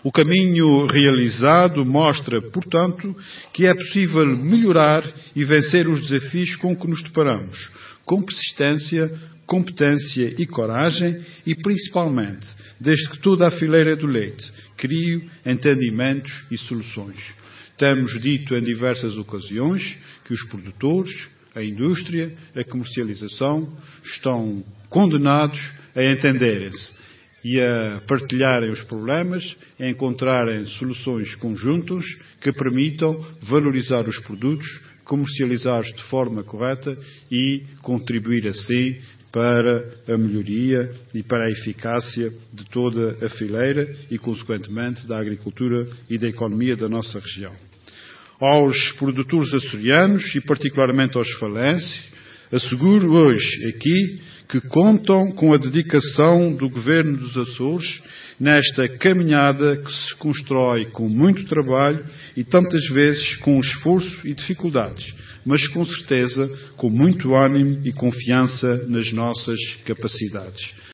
O caminho realizado mostra, portanto, que é possível melhorar e vencer os desafios com que nos deparamos, com persistência, competência e coragem e, principalmente, desde que toda a fileira do leite crie entendimentos e soluções. Temos dito em diversas ocasiões que os produtores, a indústria, a comercialização estão condenados a entenderem-se e a partilharem os problemas, a encontrarem soluções conjuntas que permitam valorizar os produtos, comercializá-los de forma correta e contribuir assim para a melhoria e para a eficácia de toda a fileira e, consequentemente, da agricultura e da economia da nossa região. Aos produtores açorianos e particularmente aos falenses, asseguro hoje aqui que contam com a dedicação do Governo dos Açores nesta caminhada que se constrói com muito trabalho e tantas vezes com esforço e dificuldades, mas com certeza com muito ânimo e confiança nas nossas capacidades.